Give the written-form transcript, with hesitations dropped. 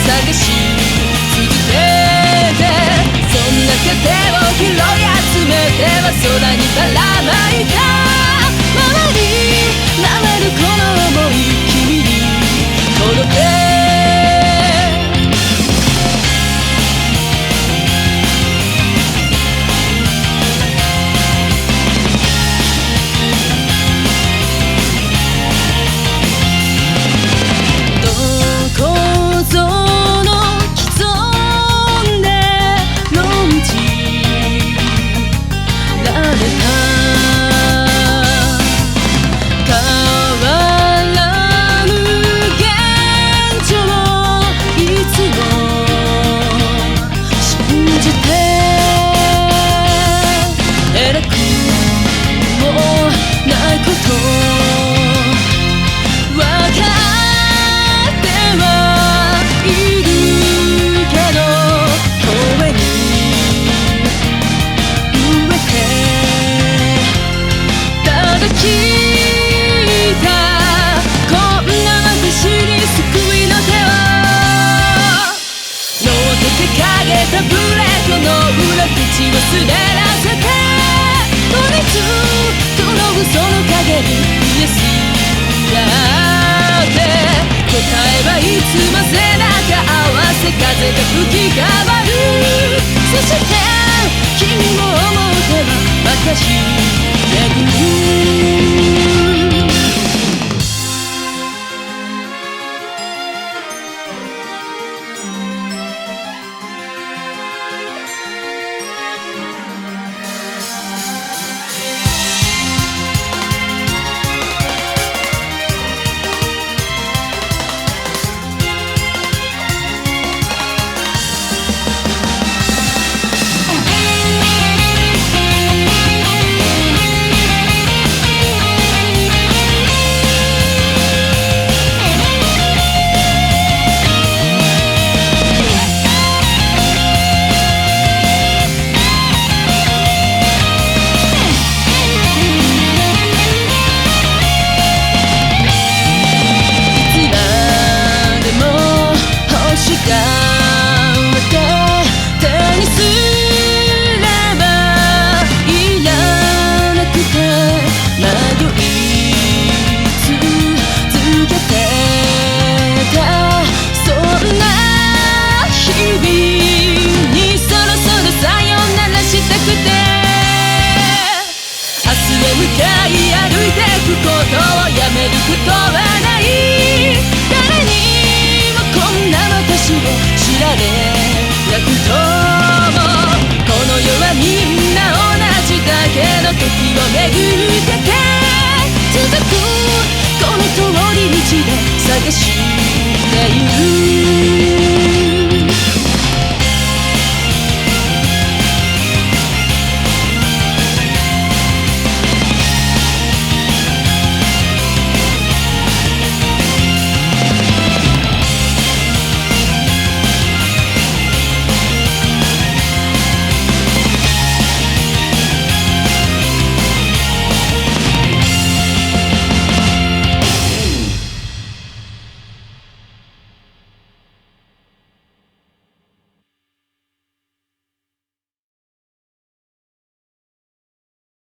探し続けて、そんな糧を拾い集めては空にばらまいた。回り回るこの想い、君に届け。ブレードの裏口を滑らせて、取りつどの嘘の陰にイエスがあって、答えはいつも背中合わせ、風が吹き変わる。そして君も思うては私巡る。向かい歩いてくことをやめることは